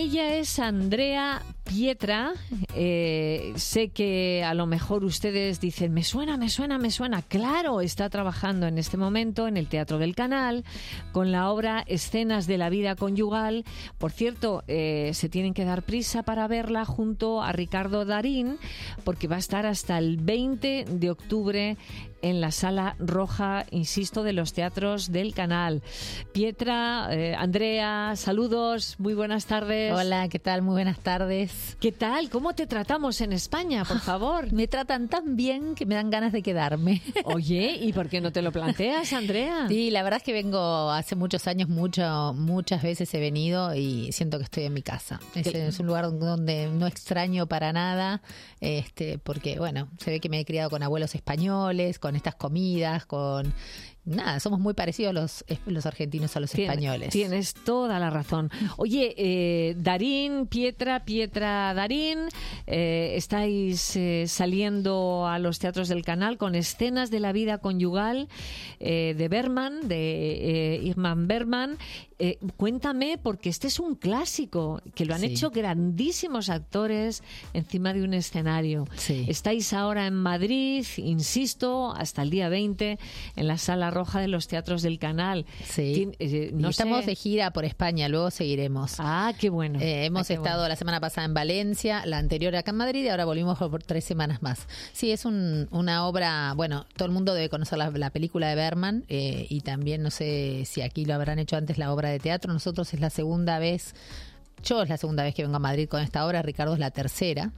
Ella es Andrea Pietra. Sé que a lo mejor ustedes dicen, me suena. Claro, está trabajando en este momento en el Teatro del Canal con la obra Escenas de la vida conyugal. Por cierto, se tienen que dar prisa para verla junto a Ricardo Darín, porque va a estar hasta el 20 de octubre en la Sala Roja, insisto, de los Teatros del Canal. Pietra, Andrea, saludos, muy buenas tardes. Hola, ¿qué tal? Muy buenas tardes. ¿Qué tal? ¿Cómo te tratamos en España, por favor? Me tratan tan bien que me dan ganas de quedarme. Oye, ¿y por qué no te lo planteas, Andrea? Sí, la verdad es que vengo hace muchos años, muchas veces he venido y siento que estoy en mi casa. Es un lugar donde no extraño para nada, porque, bueno, se ve que me he criado con abuelos españoles, con estas comidas, con... Nada, somos muy parecidos los argentinos a los españoles. Tienes toda la razón. Oye, Darín, Pietra, Darín, estáis saliendo a los Teatros del Canal con Escenas de la vida conyugal de Bergman, de Ingmar Bergman. Cuéntame, porque este es un clásico que lo han hecho grandísimos actores encima de un escenario. Sí. Estáis ahora en Madrid, insisto, hasta el día 20 en la Sala Roja de los Teatros del Canal. Sí. Estamos de gira por España, luego seguiremos. Ah, qué bueno. Hemos estado la semana pasada en Valencia, la anterior acá en Madrid y ahora volvimos por 3 semanas más. Sí, es una obra, bueno, todo el mundo debe conocer la película de Bergman y también no sé si aquí lo habrán hecho antes la obra de teatro. Nosotros es la segunda vez. Yo es la segunda vez que vengo a Madrid con esta obra, Ricardo es la tercera.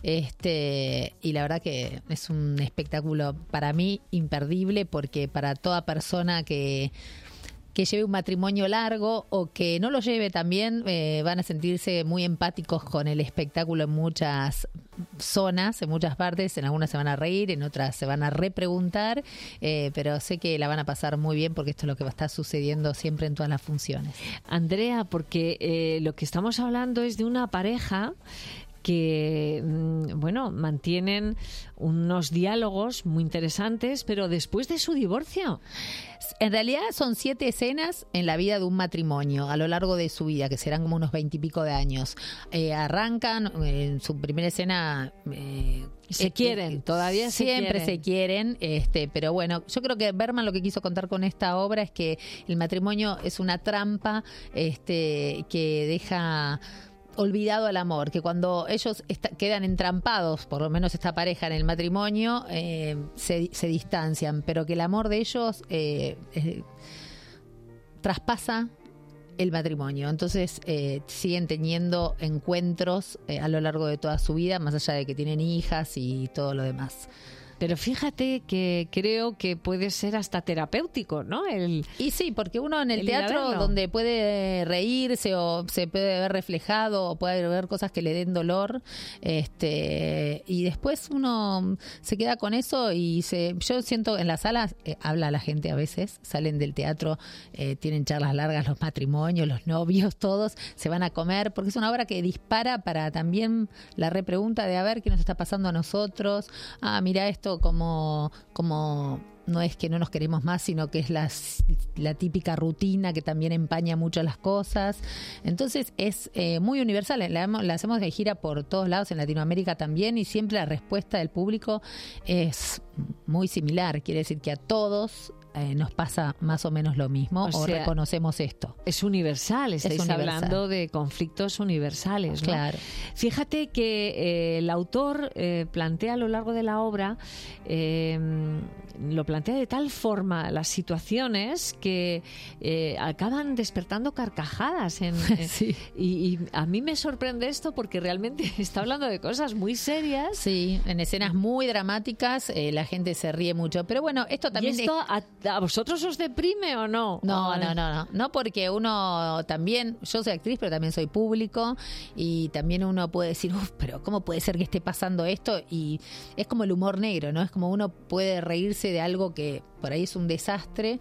Y la verdad que es un espectáculo para mí imperdible, porque para toda persona que lleve un matrimonio largo o que no lo lleve también, van a sentirse muy empáticos con el espectáculo en muchas zonas, en muchas partes. En algunas se van a reír, en otras se van a repreguntar, pero sé que la van a pasar muy bien, porque esto es lo que va a estar sucediendo siempre en todas las funciones. Andrea, porque lo que estamos hablando es de una pareja que, bueno, mantienen unos diálogos muy interesantes, pero después de su divorcio. En realidad son 7 escenas en la vida de un matrimonio a lo largo de su vida, que serán como unos 20 y pico de años. Arrancan en su primera escena. Se quieren, todavía siempre se quieren, pero bueno, yo creo que Bergman lo que quiso contar con esta obra es que el matrimonio es una trampa que deja olvidado al amor, que cuando ellos quedan entrampados, por lo menos esta pareja en el matrimonio, se distancian, pero que el amor de ellos traspasa el matrimonio. Entonces siguen teniendo encuentros a lo largo de toda su vida, más allá de que tienen hijas y todo lo demás. Pero fíjate que creo que puede ser hasta terapéutico, ¿no? Y sí, porque uno en el teatro, donde puede reírse o se puede ver reflejado o puede ver cosas que le den dolor, y después uno se queda con eso y yo siento en las salas, habla la gente a veces, salen del teatro, tienen charlas largas, los matrimonios, los novios, todos se van a comer, porque es una obra que dispara para también la repregunta de a ver qué nos está pasando a nosotros. Mira esto como no es que no nos queremos más, sino que es la típica rutina que también empaña mucho las cosas. Entonces es muy universal. La hacemos de gira por todos lados, en Latinoamérica también, y siempre la respuesta del público es muy similar. Quiere decir que a todos nos pasa más o menos lo mismo, o reconocemos esto. Es universal, estáis hablando de conflictos universales, ¿no? Claro. Fíjate que el autor plantea a lo largo de la obra, lo plantea de tal forma las situaciones que acaban despertando carcajadas. Sí. Y a mí me sorprende esto, porque realmente está hablando de cosas muy serias. Sí, en escenas muy dramáticas la gente se ríe mucho. Pero bueno, esto también... ¿Y esto a vosotros os deprime o no? No, porque uno también, yo soy actriz, pero también soy público, y también uno puede decir, pero ¿cómo puede ser que esté pasando esto? Y es como el humor negro, ¿no? Es como uno puede reírse reírse de algo que por ahí es un desastre,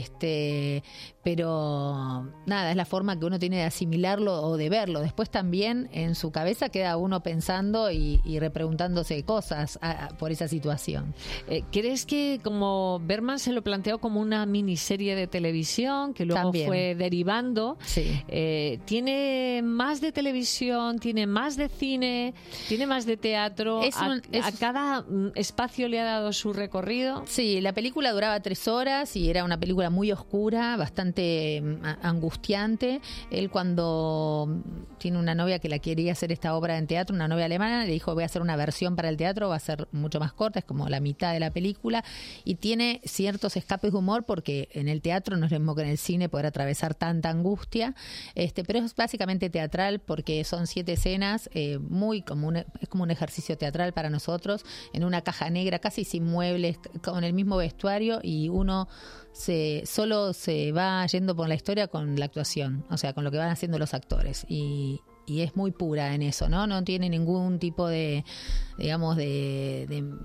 pero nada, es la forma que uno tiene de asimilarlo o de verlo. Después también en su cabeza queda uno pensando y repreguntándose cosas por esa situación. ¿Crees que como Bergman se lo planteó como una miniserie de televisión que luego también fue derivando? Sí. ¿Tiene más de televisión? ¿Tiene más de cine? ¿Tiene más de teatro? ¿A cada espacio le ha dado su recorrido? Sí, la película duraba 3 horas y era una película muy oscura, bastante angustiante. Él, cuando tiene una novia que la quería hacer esta obra en teatro, una novia alemana, le dijo: voy a hacer una versión para el teatro, va a ser mucho más corta, es como la mitad de la película, y tiene ciertos escapes de humor porque en el teatro no es lo mismo que en el cine poder atravesar tanta angustia, pero es básicamente teatral porque son 7 escenas, es como un ejercicio teatral para nosotros, en una caja negra, casi sin muebles, con el mismo vestuario, y uno solo se va yendo por la historia con la actuación, o sea, con lo que van haciendo los actores, y es muy pura en eso, no tiene ningún tipo de, digamos, de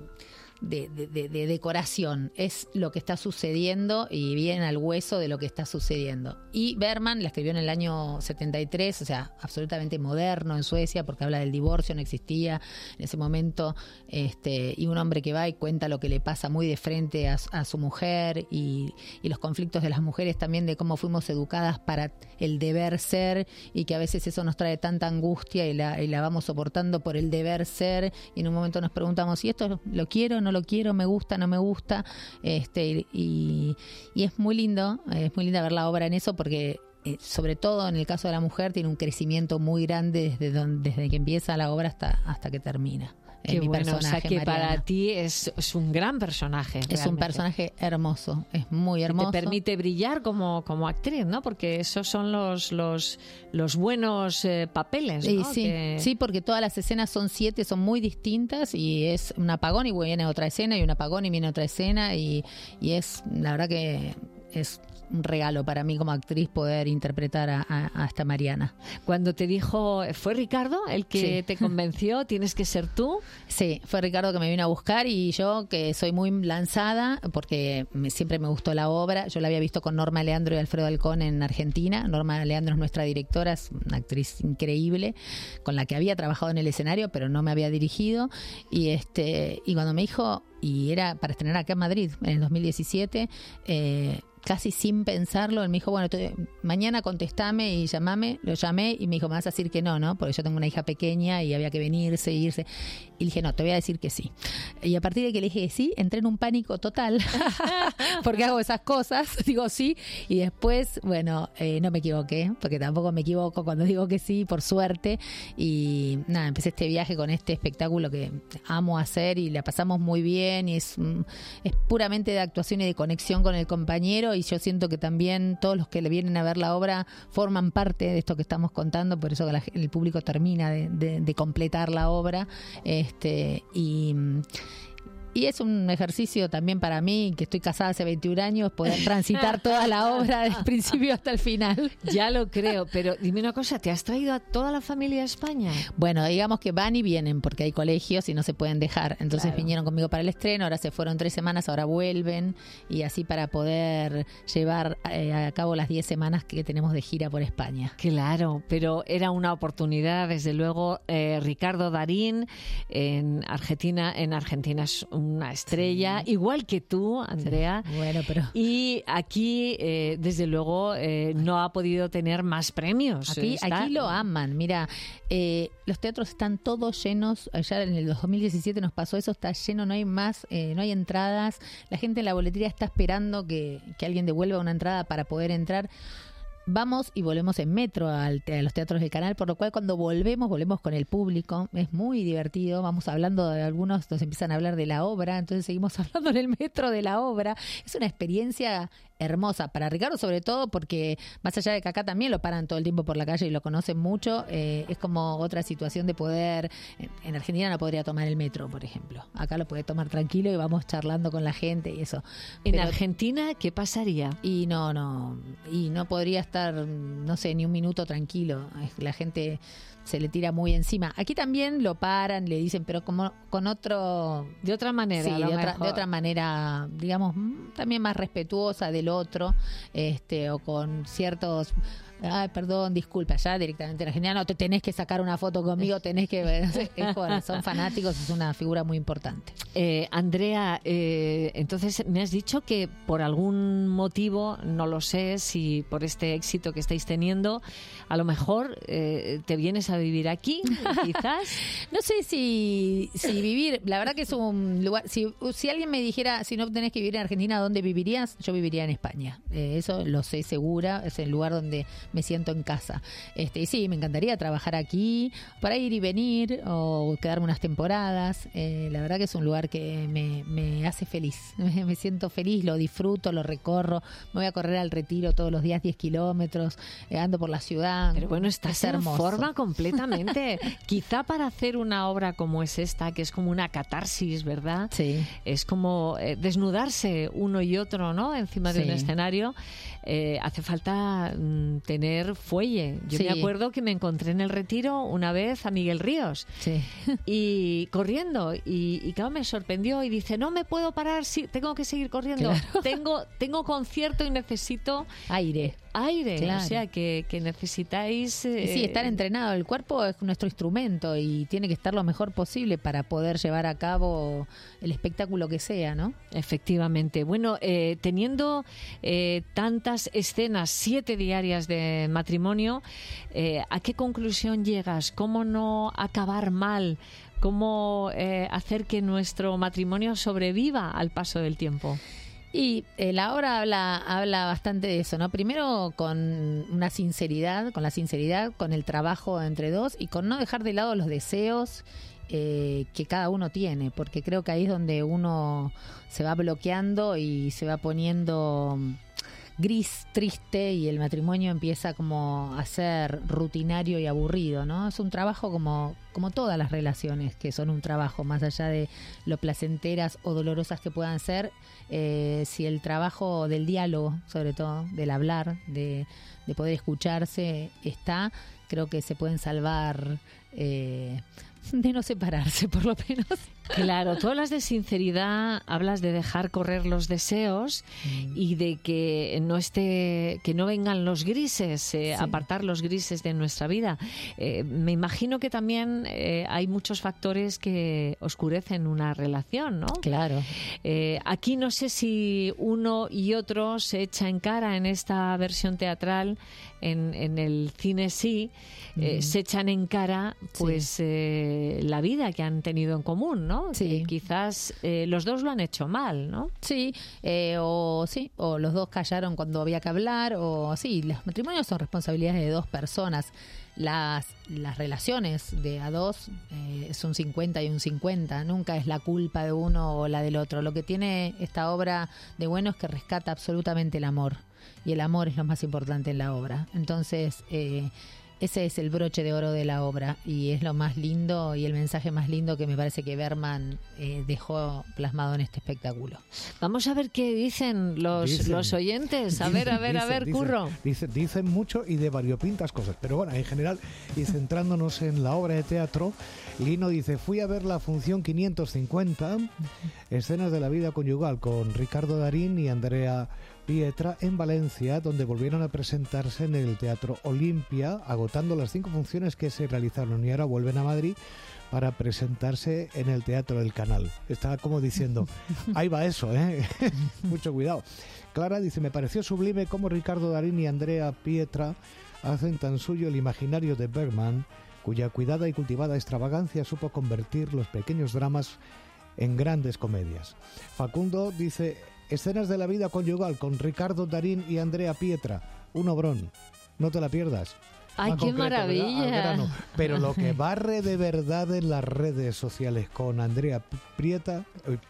decoración, es lo que está sucediendo y viene al hueso de lo que está sucediendo. Y Bergman la escribió en el año 73, o sea, absolutamente moderno en Suecia, porque habla del divorcio, no existía en ese momento, y un hombre que va y cuenta lo que le pasa muy de frente a su mujer, y los conflictos de las mujeres también, de cómo fuimos educadas para el deber ser, y que a veces eso nos trae tanta angustia y la vamos soportando por el deber ser, y en un momento nos preguntamos: ¿y esto lo quiero, no lo quiero, me gusta, no me gusta? Y es muy linda ver la obra en eso, porque sobre todo en el caso de la mujer tiene un crecimiento muy grande desde que empieza la obra hasta que termina. Qué mi bueno, personaje, o sea que Mariana. Para ti es un gran personaje. Es realmente. Un personaje hermoso, es muy hermoso. Que te permite brillar como actriz, ¿no? Porque esos son los buenos papeles, ¿no? Sí, porque todas las escenas son 7, son muy distintas, y es un apagón y viene otra escena, y un apagón y viene otra escena, y es, la verdad que es un regalo para mí como actriz poder interpretar a esta Mariana. Cuando te dijo, ¿fue Ricardo el que te convenció? ¿Tienes que ser tú? Sí, fue Ricardo que me vino a buscar, y yo, que soy muy lanzada porque siempre me gustó la obra. Yo la había visto con Norma Leandro y Alfredo Alcón en Argentina. Norma Leandro es nuestra directora, es una actriz increíble con la que había trabajado en el escenario, pero no me había dirigido, y cuando me dijo, y era para estrenar acá en Madrid en el 2017, casi sin pensarlo, él me dijo: bueno, mañana contestame y llamame. Lo llamé y me dijo: me vas a decir que no, porque yo tengo una hija pequeña y había que venirse, irse. Y le dije: no, te voy a decir que sí. Y a partir de que le dije sí, entré en un pánico total porque hago esas cosas, digo sí, y después, bueno, no me equivoqué, porque tampoco me equivoco cuando digo que sí, por suerte. Y nada, empecé este viaje con este espectáculo que amo hacer, y la pasamos muy bien, y es puramente de actuación y de conexión con el compañero, y yo siento que también todos los que le vienen a ver la obra forman parte de esto que estamos contando, por eso que el público termina de completar la obra, y es un ejercicio también para mí, que estoy casada hace 21 años, poder transitar toda la obra del principio hasta el final. Ya lo creo, pero dime una cosa, ¿te has traído a toda la familia a España? Bueno, digamos que van y vienen porque hay colegios y no se pueden dejar. Entonces claro, vinieron conmigo para el estreno, ahora se fueron 3 semanas, ahora vuelven, y así para poder llevar a cabo las 10 semanas que tenemos de gira por España. Claro, pero era una oportunidad, desde luego. Ricardo Darín en Argentina es una estrella, sí, igual que tú, Andrea. Sí, bueno, pero... Y aquí, desde luego, no ha podido tener más premios. Aquí lo aman. Mira, los teatros están todos llenos. Allá en el 2017 nos pasó eso, está lleno, no hay más, no hay entradas. La gente en la boletería está esperando que alguien devuelva una entrada para poder entrar. Vamos y volvemos en metro a los teatros del canal, por lo cual cuando volvemos con el público. Es muy divertido, vamos hablando de algunos, nos empiezan a hablar de la obra, entonces seguimos hablando en el metro de la obra. Es una experiencia hermosa para Ricardo, sobre todo porque más allá de que acá también lo paran todo el tiempo por la calle y lo conocen mucho, es como otra situación de poder. En Argentina no podría tomar el metro, por ejemplo. Acá lo puede tomar tranquilo y vamos charlando con la gente y eso. ¿En Argentina qué pasaría? Y no podría estar, no sé, ni un minuto tranquilo. La gente se le tira muy encima. Aquí también lo paran, le dicen, pero como con otro... De otra manera. Sí, de otra manera, digamos, también más respetuosa del otro, o con ciertos... Ay, perdón, disculpa, ya directamente en Argentina no te tenés que sacar una foto conmigo, tenés que ver, son fanáticos, es una figura muy importante. Andrea, entonces me has dicho que por algún motivo, no lo sé, si por este éxito que estáis teniendo, a lo mejor te vienes a vivir aquí, quizás. No sé si vivir, la verdad que es un lugar, si alguien me dijera, si no tenés que vivir en Argentina, ¿dónde vivirías? Yo viviría en España, eso lo sé segura, es el lugar donde me siento en casa. Y sí, me encantaría trabajar aquí, para ir y venir, o quedarme unas temporadas. La verdad que es un lugar que me hace feliz. Me siento feliz, lo disfruto, lo recorro. Me voy a correr al Retiro todos los días 10 kilómetros, ando por la ciudad. Pero bueno, estás en forma completamente. Quizá para hacer una obra como es esta, que es como una catarsis, ¿verdad? Sí. Es como desnudarse uno y otro, ¿no? Encima de un escenario. Hace falta tener fuelle. Yo me acuerdo que me encontré en el Retiro una vez a Miguel Ríos y corriendo y claro, me sorprendió y dice, no me puedo parar, tengo que seguir corriendo. Claro. Tengo concierto y necesito aire, claro. O sea que necesitáis sí, estar entrenado. El cuerpo es nuestro instrumento y tiene que estar lo mejor posible para poder llevar a cabo el espectáculo que sea, ¿no? Efectivamente. Bueno, teniendo tantas escenas, 7 diarias de matrimonio, ¿a qué conclusión llegas? ¿Cómo no acabar mal? ¿Cómo hacer que nuestro matrimonio sobreviva al paso del tiempo? Y la obra habla bastante de eso, ¿no? Primero con una sinceridad, con el trabajo entre dos y con no dejar de lado los deseos que cada uno tiene, porque creo que ahí es donde uno se va bloqueando y se va poniendo gris, triste, y el matrimonio empieza como a ser rutinario y aburrido, ¿no? Es un trabajo como todas las relaciones que son un trabajo, más allá de lo placenteras o dolorosas que puedan ser, si el trabajo del diálogo, sobre todo, del hablar, de poder escucharse está, creo que se pueden salvar de no separarse, por lo menos. Claro, tú hablas de sinceridad, hablas de dejar correr los deseos y de que no vengan los grises, apartar los grises de nuestra vida. Me imagino que también hay muchos factores que oscurecen una relación, ¿no? Claro. Aquí no sé si uno y otro se echa en cara en esta versión teatral, en el cine se echan en cara pues la vida que han tenido en común, ¿no? Sí. Quizás los dos lo han hecho mal, ¿no? Sí, o los dos callaron cuando había que hablar, o sí, los matrimonios son responsabilidades de dos personas. Las relaciones de a dos es un 50 y un 50, nunca es la culpa de uno o la del otro. Lo que tiene esta obra de bueno es que rescata absolutamente el amor, y el amor es lo más importante en la obra. Entonces, ese es el broche de oro de la obra y es lo más lindo y el mensaje más lindo que me parece que Bergman dejó plasmado en este espectáculo. Vamos a ver qué dicen los oyentes. A ver, Curro. Dicen mucho y de variopintas cosas, pero bueno, en general, y centrándonos en la obra de teatro, Lino dice, fui a ver la función 550, escenas de la vida conyugal, con Ricardo Darín y Andrea Pietra en Valencia, donde volvieron a presentarse en el Teatro Olimpia, agotando las 5 funciones que se realizaron, y ahora vuelven a Madrid para presentarse en el Teatro del Canal. Está como diciendo, ahí va eso, mucho cuidado. Clara dice, me pareció sublime cómo Ricardo Darín y Andrea Pietra hacen tan suyo el imaginario de Bergman, cuya cuidada y cultivada extravagancia supo convertir los pequeños dramas en grandes comedias. Facundo dice, escenas de la vida conyugal con Ricardo Darín y Andrea Pietra, un obrón, no te la pierdas. ¡Ay, qué maravilla! Pero lo que barre de verdad en las redes sociales con Andrea Pietra,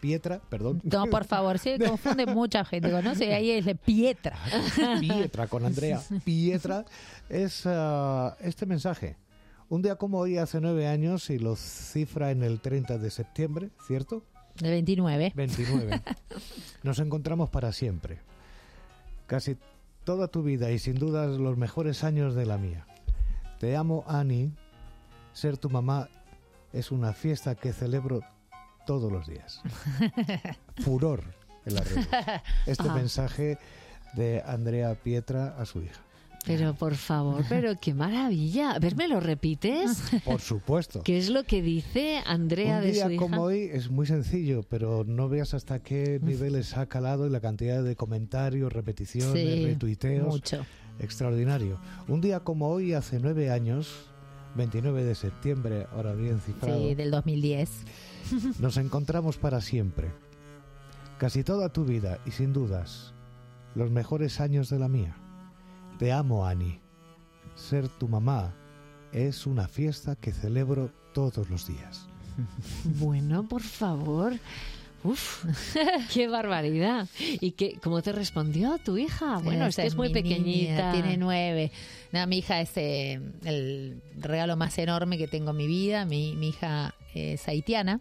No, por favor, se confunde mucha gente, conoce, ahí es Pietra. Pietra, con Andrea Pietra, es este mensaje. Un día como hoy, hace 9 años, y lo cifra en el 30 de septiembre, ¿cierto? El 29. 29. Nos encontramos para siempre. Casi toda tu vida y sin duda los mejores años de la mía. Te amo, Annie. ser tu mamá es una fiesta que celebro todos los días. Furor en las redes. Este mensaje de Andrea Pietra a su hija. Pero por favor, pero qué maravilla. A ver, ¿me lo repites? Por supuesto. ¿Qué es lo que dice Andrea de su hija? Un día como hoy es muy sencillo, pero no veas hasta qué niveles ha calado y la cantidad de comentarios, repeticiones, retuiteos. Mucho. Extraordinario. Un día como hoy, hace 9 años, 29 de septiembre, ahora bien cifrado. Sí, del 2010. Nos encontramos para siempre. Casi toda tu vida y sin dudas, los mejores años de la mía. Te amo, Ani. Ser tu mamá es una fiesta que celebro todos los días. Bueno, por favor. Uf, qué barbaridad. ¿Y cómo te respondió tu hija? Bueno, es que es muy pequeñita. Niña, tiene 9. No, mi hija es el regalo más enorme que tengo en mi vida. Mi hija es haitiana.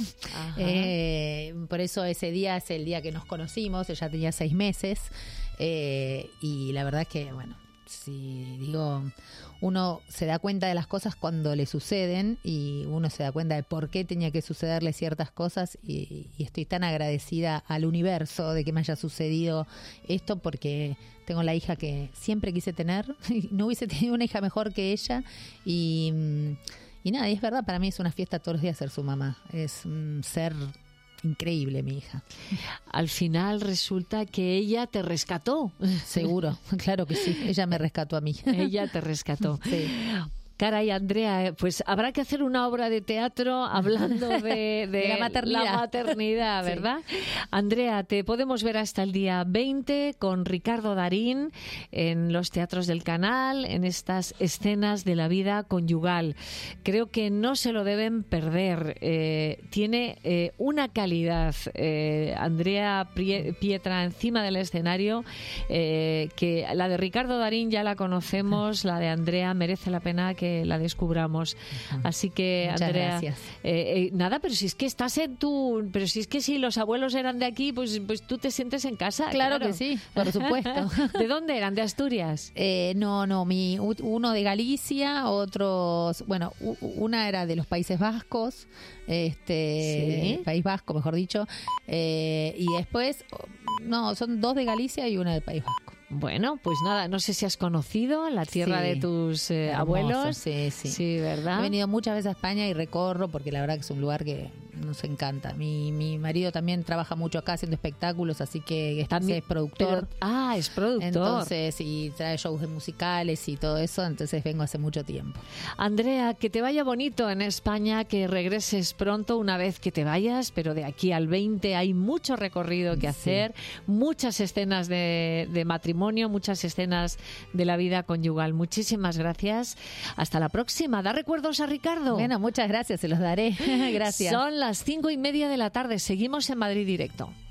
Por eso ese día es el día que nos conocimos. Ella tenía 6 meses. Y la verdad es que, bueno, si digo, uno se da cuenta de las cosas cuando le suceden y uno se da cuenta de por qué tenía que sucederle ciertas cosas y estoy tan agradecida al universo de que me haya sucedido esto porque tengo la hija que siempre quise tener y no hubiese tenido una hija mejor que ella y nada, y es verdad, para mí es una fiesta todos los días ser su mamá, es un ser increíble mi hija. Al final resulta que ella te rescató. Seguro, claro que sí. Ella me rescató a mí. Ella te rescató. Sí. Caray, Andrea, pues habrá que hacer una obra de teatro hablando de la maternidad, ¿verdad? Sí. Andrea, te podemos ver hasta el día 20 con Ricardo Darín en los teatros del Canal, en estas escenas de la vida conyugal. Creo que no se lo deben perder. Tiene una calidad, Andrea Pietra, encima del escenario, que la de Ricardo Darín ya la conocemos, la de Andrea merece la pena que la descubramos. Así que, muchas Andrea, gracias. Nada, pero si es que estás pero si es que si los abuelos eran de aquí, pues tú te sientes en casa. Claro que sí, por supuesto. ¿De dónde eran? ¿De Asturias? No, uno de Galicia, otros, bueno, una era de los Países Vascos, ¿Sí? País Vasco, mejor dicho, y después, no, son 2 de Galicia y una del País Vasco. Bueno, pues nada, no sé si has conocido la tierra de tus abuelos. Sí, ¿verdad? He venido muchas veces a España y recorro porque la verdad que es un lugar que nos encanta. Mi marido también trabaja mucho acá haciendo espectáculos, así que es productor. Es productor. Entonces, y trae shows musicales y todo eso, entonces vengo hace mucho tiempo. Andrea, que te vaya bonito en España, que regreses pronto una vez que te vayas, pero de aquí al 20 hay mucho recorrido que hacer, muchas escenas de matrimonio, muchas escenas de la vida conyugal. Muchísimas gracias. Hasta la próxima. Da recuerdos a Ricardo. Bueno, muchas gracias, se los daré. Gracias. Son las 5:30 de la tarde. Seguimos en Madrid Directo.